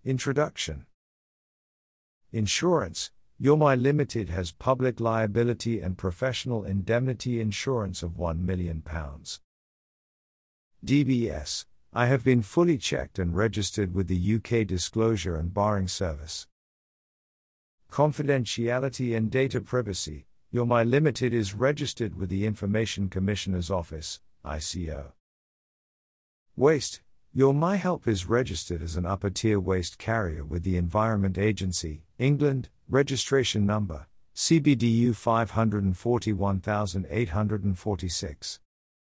Introduction. Insurance. Your My Limited has public liability and professional indemnity insurance of £1 million. DBS. I have been fully checked and registered with the UK Disclosure and Barring Service. Confidentiality and data privacy. Your My Limited is registered with the Information Commissioner's Office, ICO. Waste. Your My Help is registered as an upper-tier waste carrier with the Environment Agency, England, registration number, CBDU 541846.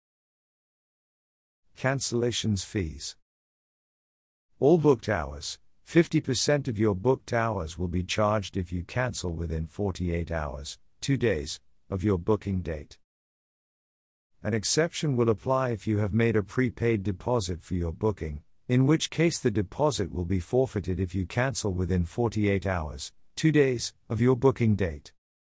Cancellations fees. All booked hours. 50% of your booked hours will be charged if you cancel within 48 hours, 2 days, of your booking date. An exception will apply if you have made a prepaid deposit for your booking, in which case the deposit will be forfeited if you cancel within 48 hours, 2 days, of your booking date.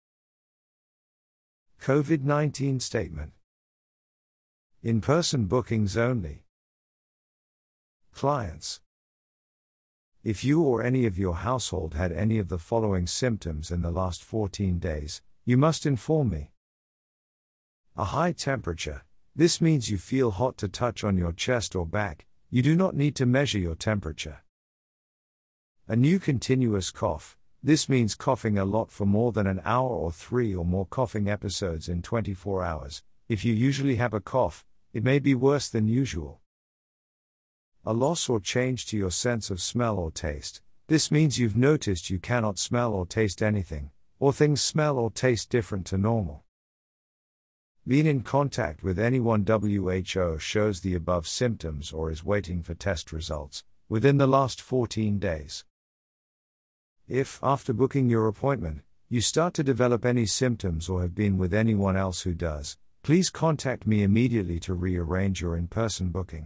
COVID-19 statement. In-person bookings only. Clients. If you or any of your household had any of the following symptoms in the last 14 days, you must inform me. A high temperature. This means you feel hot to touch on your chest or back. You do not need to measure your temperature. A new continuous cough. This means coughing a lot for more than an hour or 3 or more coughing episodes in 24 hours. If you usually have a cough, it may be worse than usual. A loss or change to your sense of smell or taste. This means you've noticed you cannot smell or taste anything, or things smell or taste different to normal. Been in contact with anyone WHO shows the above symptoms or is waiting for test results within the last 14 days. If, after booking your appointment, you start to develop any symptoms or have been with anyone else who does, please contact me immediately to rearrange your in-person booking.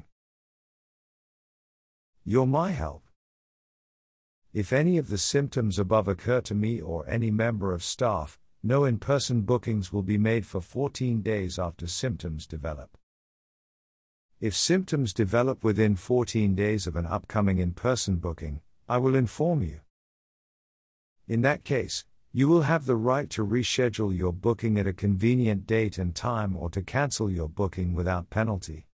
Your My Help. If any of the symptoms above occur to me or any member of staff, no in-person bookings will be made for 14 days after symptoms develop. If symptoms develop within 14 days of an upcoming in-person booking, I will inform you. In that case, you will have the right to reschedule your booking at a convenient date and time or to cancel your booking without penalty.